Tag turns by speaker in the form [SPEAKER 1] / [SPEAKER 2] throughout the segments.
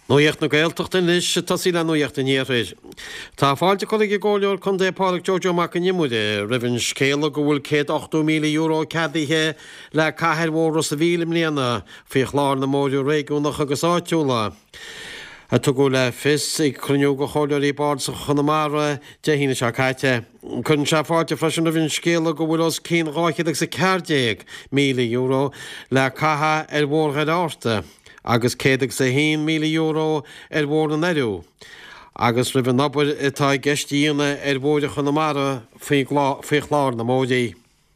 [SPEAKER 1] Nuíocht na gaeltocht in is tasí le nuíocht in éréis. Tá fáilte chuige ggóleor chun dé pálaigh Jojo mac an nimmuide, rihann scéala go bhfuil €8,000,000 cadaithe le caithfhór sa bhílim líana fao chláir na móidiú réigiúnach agus áitiúla. A tu go le fis ag cruniú go choileir í bád sa chunamara de hína se caite. Chun se fáilte freisin a bhín scéala go bhfuil os cín ráichead sa €40,000 le caithe bhórgad ásta. Agus céadaigh sa €1,000,000 bhór an éireú. Agus ribh an obair atá geistííonna bhóide chunamara faoi chláir na módaí.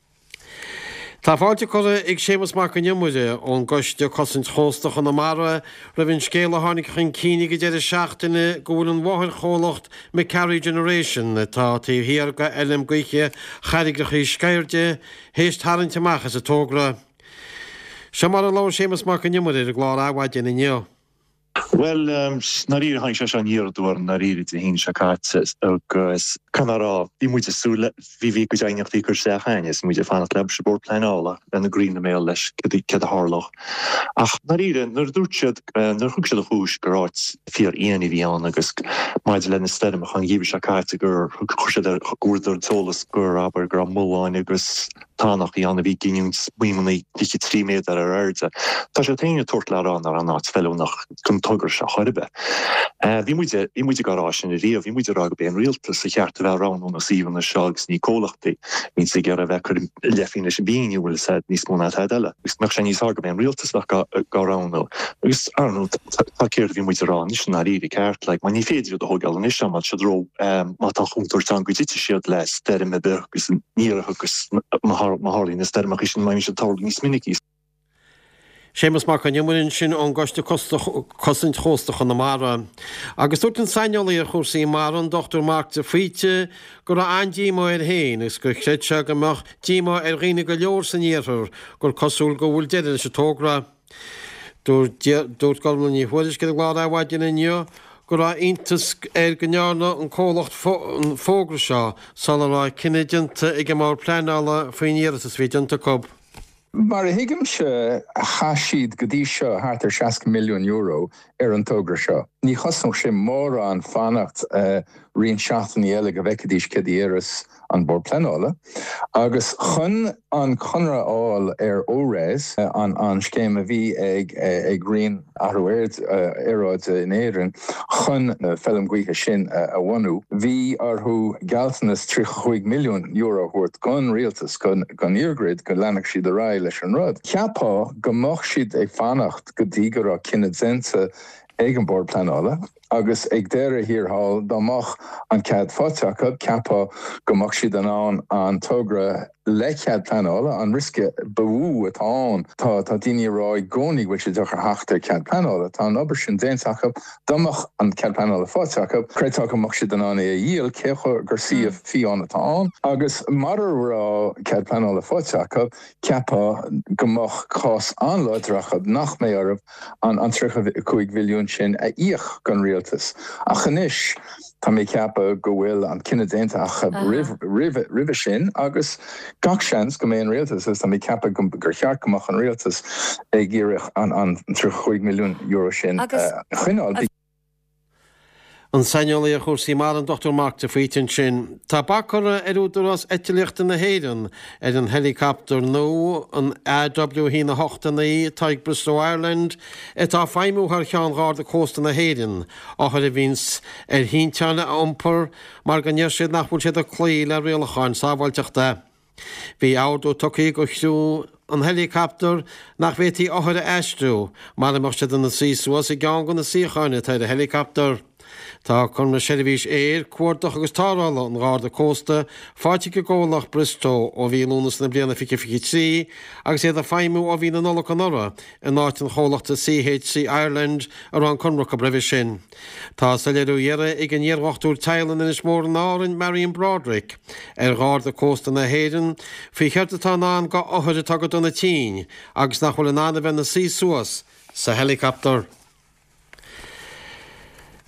[SPEAKER 1] Tá fáilte chuir ag sémas mac an nimmuide ón goiste cosint chósta chunamara ribhn scéala tháinig chun cíine go deidir seachtaine go bhfuil an bmhathir chólacht me Carry Generation tá tíhíar go elim goiche charigrach í scairde héist tarinte machchas a tógra. Se mar an lá sémas mac an nimmuide a glár áhaid in inniu.
[SPEAKER 2] Well, naríir hain se an íorúir naríir a hín seáit agus canará í muide súla hí go deachtaí chur sé chainis muide fanna leb se bord pleála an na Green mé leis ce a hálach. Ach naríre nar dúrtead nar thug se a chúis goráit fíor aana bhí an agus maidid lena steirm an gíbe seáit gur chuise gúidir tólas gur aber gur móáin agus tánach í anna bhí giniúns muoí 3 méter airde. Tá sé taine tuairt le an ar an áit fellúnach chun tugur se choirbe. Bhí muide garrá sin a riamh, bhí muide rag be an rialtas sa cheart a bheith rán óna síhan na seags ní cólachtaí, hín sa gar a bheith chur lefína sin bíine bhfuil sa níos móna eile. Gus me sé níos aga be an rialtas garrán. Gus arnú tá céir bhí muide rán, is na rií ceart, le man ní féidir do thugáil an isise mat se dro má tá chuúntar tan go dtite siad le steirime gus níarachgus Maharlín na steirmach sin mai se tá níos minicís.
[SPEAKER 1] Sémas mac an nimmuinn sin an goiste cosint chósta chunamara. Agus dút an saineolaí ar chósaí mar an Dr. Mark de Friete gur a andímo ar héin is go chréitse goach dímo ar riine go leor san éar gur cosúil go bhfuil deidir se tógra. Dúirt golan í thuidir go glád áhaid in inniu, gur a intas ar gnearna an cólacht fógra seo salará cineidirnta ag mar pleála faoin éras is bhíidirnta cob.
[SPEAKER 3] Mar a hiigim se a chaisiad go dtí seo thart ar €60,000,000 ar an tógra seo. Ní chosnach sé mór an fannacht rion seachtaí eile go bhheicedís cedíras an bord pleála. Agus chun an chunra áil ar óréis an scéim a bhí ag rion athúirt aráid in éireann chun fellim gcuige sin a bhainú. Bhí arthú galtanas €3,5,000,000 thuirt gan rialtas gan iargrid go lenach siad a rá leis an rud. Ceapá go mbeadh siad ag fannacht go dtí gur cinenne zenta ag an bord pleála, agus ag deire híorthall dámach an cead fáteach ceapá go mbeadh siad an tógra le cead pleála an risce bhú atá tá daoine rá gcónaí bhfuil sé deachar heachtar cead pleála, tá an obair sin déantacha dámach an cead pleála fáteach, creidtá go mbeadh siad an é díal cécha gur siomh fiáin atá, agus mar rá cead pleála fáteach ceapá go mbeadh cás anláidracha nach mé armh an €3,5,000,000 sin a íoch gan rialtas. A chanis tá mé ceappa go bhfuil an cinenne déantaach ribh sin agus gach seans go mé an rialtas is tá mé ceappa gur cheart goach an rialtas ag ggéireach an €3,5,000,000 sin chuineáil.
[SPEAKER 1] An saineolaí a chósaí mar an Dr. Mark de Friete sin. Tá bachara údarrás eitileachta na héireann ar an helicopter nó an AW hí na 8 taig Bristol Ireland tá feimúthar cheanrád a cósta na héireann á chuir a bhís ar hínteanna iompar mar gan siad nachbhfuil siad a clí le rialacháin sábhailteachta. Bhí áú tucaí go chiú an helicopter nach bhétí áthir a eistú mar mar siad an na síúas i gang gan na sícháine tá a helicopter. Tá chun na seirbhís cuairteach agus tárála an gáda cósta fáte go ggólach Bristol ó bhíúnas na blianana fi agus éad a feimú ó bhí na nola an ora in áit an chólachta CHC Ireland ar an chunracha brehí sin. Tá sa leú dhearra ag an dhearhachtú teilan in is mór an árin Marion Broderick ar gáda cósta na héireann fao cheartatá ná go áthir tagad donna tín agus nach bhfuil an ána bheith na síúas sa helicopter.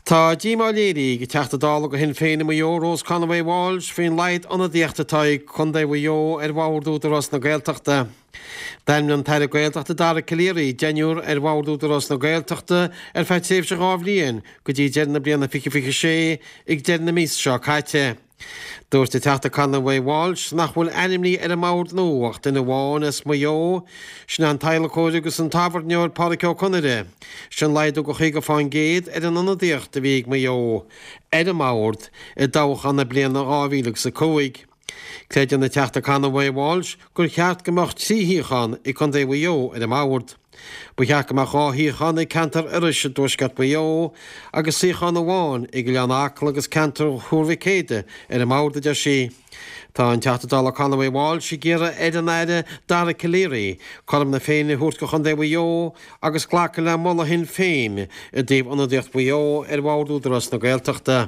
[SPEAKER 1] Tá díá léirí go teachta dála go hin féinna euros Conway Walsh fin leid anna díachtatá chundé bheo bhhaúdútarrás na gaalteachta. Daim an tair gaalteachta dar caléirí deanúr bhhaúdútarrás na gaalteachta feit séh se gábhlíon go dtí dearna blianana fi sé ag dearna mís seo caite. Dúirt de teachta Conway Walsh nach bhfuil animní mád nóhacht ina bháin is mó sin an tailechóide agus an tafarneir Paracó Conide. Sin leidú go chuig go fáin géad an anadíocht a bhíh mó mád I dách anna bliana áhílag sa cóig. Cléidir na teachta Conway Walsh gur cheart gomacht síhíchan I chun é bheo mád. Bu cheach go áthíchan I cantar irise dúscat bheo agus síchan bháin I go lean acla agus cantar chuirhicéide mád de sí. Tá an teachta dála Conway Walsh I ggéire éidir dar caléirí, chum na féinna thuirt go chun é bheo agus ghlacha le molla hin féin I dtíobh anadíocht bheo bhhaúdarrás na gaalteachta.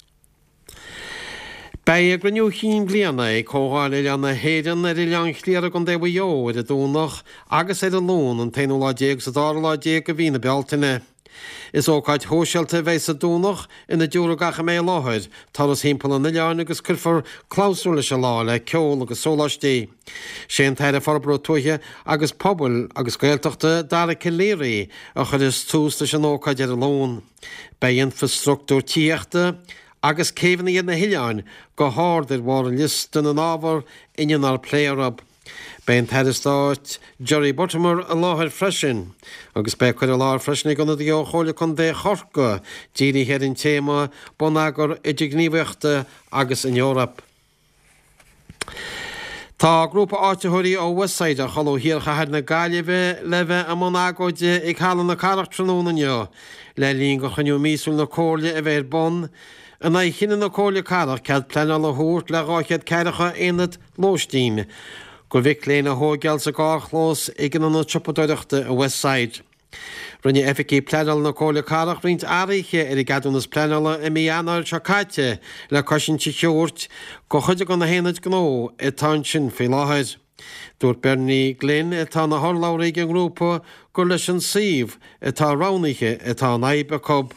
[SPEAKER 1] Bei a grniú chin bliana I cóáil I leanna héan I lean chléar an dé bheo a dúnach agus a lún an tainúládéag sa dáládéag go bhína bealtainine. Is óáid hóseilta bheits a dúnach ina dúra gacha mé láthid, taras hímpel an leán agus culfar cláusúla se lá le ceol agus sóláistí. Sé teir a farbro tuaithe agus pobl agus gailteachta dar a caléirí a chud is tústa se óáid ar a lún. Bei infrastruktúr tíochta, agus céhanna iad na hiileáin go háir bhar an listan an ábhar inar pléarab. Bein teirstáit Jerry Buttimer a láthir freisin, agus be chuir a láthir freisin gona dtí chola chun dé chorca dírí head an téma bon agur idirgníomhachta agus in Eorap. Tá grúpa áitethirí ó Westside a chaló hiarcha head na Gaillimhe le bheith am agóide ag chalan na carach trónanne le líon go chuniú mísúil na cóirle a bheith bon. An é chinan na cóirle carach cead pleanal a thuirt le ráchead ceiricha éad Lóistín. Go bhic léna hógeal sa gálós ag an chopadóireachta a Westside. Rinne FK pleanal na cóirle carach rint áirithe I gadúnas pleanala I míanair se caite le cosint teúirt go chuide gan na héanaid gó I tá sin fé láthid. Dúirt Bernie Glynn tá na thorláirí an grúpa gur leis an síomh tá ránaiche tá naibbe cob.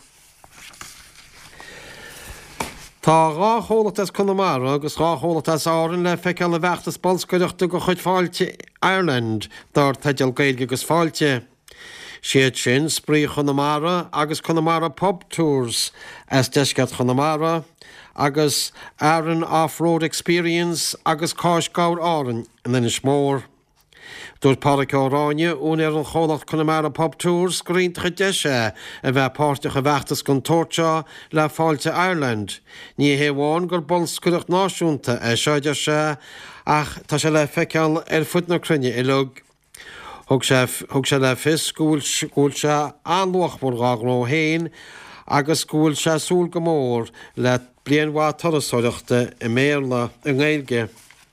[SPEAKER 1] Tá rátholatas Connemara agus rátholatas áran le feiceal le bheachtas bolscoireachta go chuid fáilte Ireland dar teideal gailge agus fáilte. Siad sin sprí Connemara agus Connemara Pub Tours as deiscead Connemara agus Aaron Off-Road Experience agus cáis gáir áran in inis mór. Dúirt Paracó Ráine ún an cholacht Connemara Pub Tours grínta deise a bheith páirteach a bheachtas gon tóirteo le fáilte Ireland. Ní héháin gur bolscoireacht náisiúnta seide se ach tá se le feiceal fud na crunne I lug. Thug se le fis scúil se anluachmór gágró héin agus scúil se súl go mór le blianhá tarasóireachta I méla an ghilge.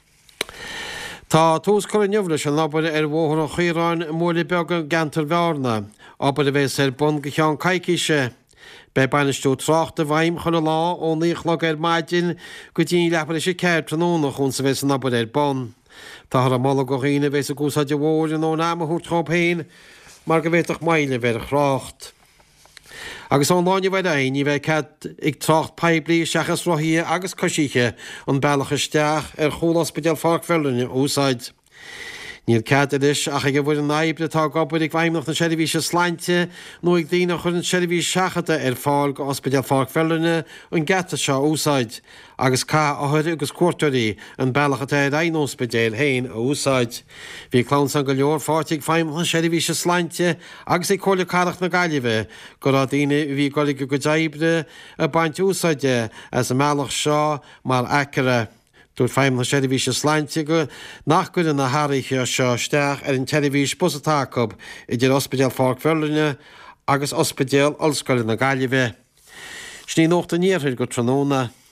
[SPEAKER 1] Tá tús chu neomhla an labbar bhóthar a chuiráin móla beag gantar bhearna, aber a bheits bun go teán caiiciise. Be banistú trácht a bhaim chuna lá ó níochla maidin go dtí lepar sé ceir tróna chun sa bheits an labbar bon. Tá a mala go riine bheits a gúsáide bhór an ó náma thuúrtráp héin, mar go bhéach maile bheit a chrácht. Agus an láine bheith ní bheith cad ag trocht peblií seachas rothí agus cosíe an bailachaisteach cholaspeal farcfeline úsáid. Níl cadis ach go bhfuir an naibble tá gobud ag bhaimnach na seirbhí se sláinte nó ag dtíine chun an seirbhí seachata fáil go ospedal farcfeline an gata seo úsáid, agus cá áthir agus cuairteirí an bailachata aonóspedéil héin a úsáid. Bhí clán san go leor fáirteigh feimach an seirbhí se sláinte agus ag chola carach na Gaillimhe go rá daoine bhí golig go daibre a baint úsáide as a mealach seo mar acre. Dúirt feim na seirbhí se sláinte go nach go na háirithe seo steach an televís busatácob idir ospedal farcfeline agus ospedal olscoile na Gaillimhe. Sní nóta níorthir go tróna.